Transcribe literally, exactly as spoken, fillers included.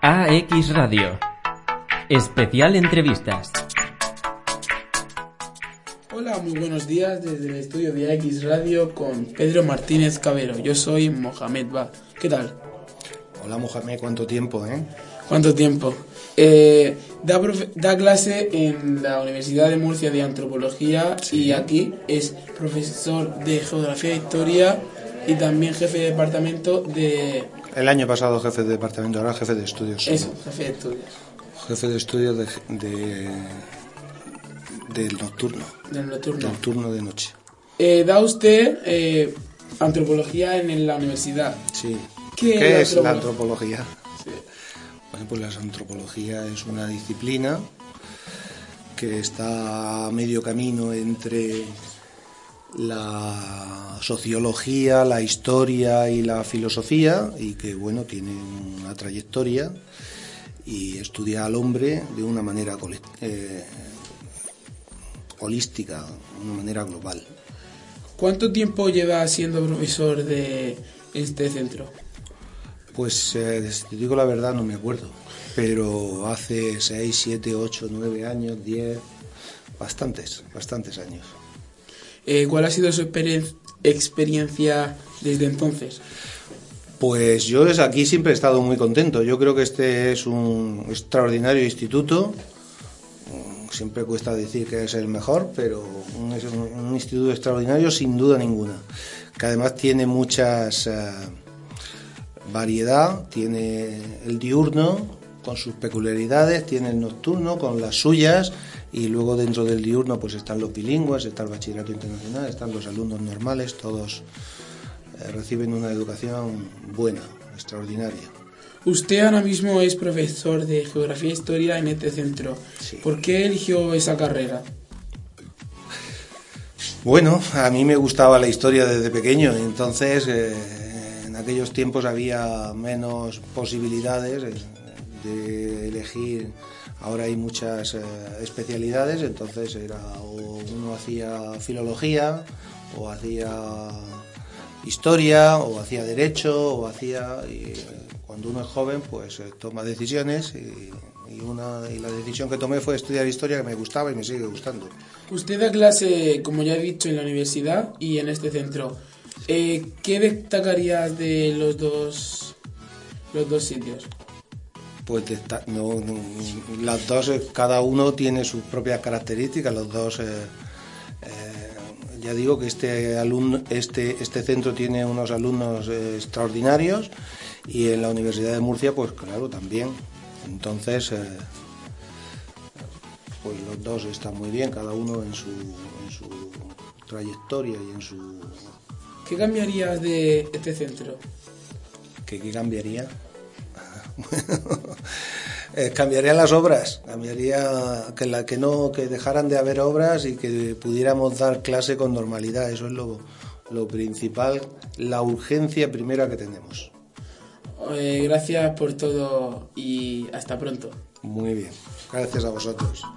A X Radio. Especial entrevistas. Hola, muy buenos días desde el estudio de A X Radio con Pedro Martínez Cabero. Yo soy Mohamed Ba. ¿Qué tal? Hola Mohamed, ¿cuánto tiempo, eh? ¿Cuánto tiempo? Eh, da, profe- da clase en la Universidad de Murcia de Antropología, sí. Y aquí es profesor de Geografía e Historia y también jefe de departamento de... El año pasado jefe de departamento, ahora jefe de estudios. Eso, jefe de estudios. Jefe de estudios de, de, del nocturno. Del nocturno. Del turno de noche. Eh, da usted eh, antropología en la universidad. Sí. ¿Qué, ¿Qué es es la antropología? Sí. Bueno, pues la antropología es una disciplina que está a medio camino entre la sociología, la historia y la filosofía, y que bueno, tiene una trayectoria y estudia al hombre de una manera eh, holística, de una manera global. ¿Cuánto tiempo lleva siendo profesor de este centro? Pues eh, te digo la verdad, no me acuerdo, pero hace seis, siete, ocho, nueve años, diez, bastantes, bastantes años. Eh, ¿Cuál ha sido su experien- experiencia desde entonces? Pues yo desde aquí siempre he estado muy contento. Yo creo que este es un extraordinario instituto. Siempre cuesta decir que es el mejor, pero un, es un, un instituto extraordinario sin duda ninguna. Que además tiene muchas eh, variedad, tiene el diurno con sus peculiaridades, tiene el nocturno con las suyas, y luego dentro del diurno pues están los bilingües, está el bachillerato internacional, están los alumnos normales, todos eh, reciben una educación buena, extraordinaria. Usted ahora mismo es profesor de Geografía e Historia en este centro. Sí. ¿Por qué eligió esa carrera? Bueno, a mí me gustaba la historia desde pequeño, entonces eh, en aquellos tiempos había menos posibilidades eh, de elegir. Ahora hay muchas eh, especialidades, entonces era o uno hacía filología, o hacía historia, o hacía derecho, o hacía... Y, cuando uno es joven, pues eh, toma decisiones, y, y, una, y la decisión que tomé fue estudiar historia, que me gustaba y me sigue gustando. Usted da clase, como ya he dicho, en la universidad y en este centro. Eh, ¿Qué destacaría de los dos, los dos sitios? Pues no, no, las dos, cada uno tiene sus propias características. Los dos, eh, eh, ya digo que este alumno, este, este centro tiene unos alumnos eh, extraordinarios, y en la Universidad de Murcia, pues claro, también. Entonces, eh, pues los dos están muy bien, cada uno en su, en su trayectoria y en su... ¿Qué cambiarías de este centro? ¿Qué, qué cambiaría? Bueno, eh, cambiaría las obras, cambiaría que la que no que dejaran de haber obras y que pudiéramos dar clase con normalidad. Eso es lo, lo principal, la urgencia primera que tenemos. Eh, gracias por todo y hasta pronto. Muy bien, gracias a vosotros.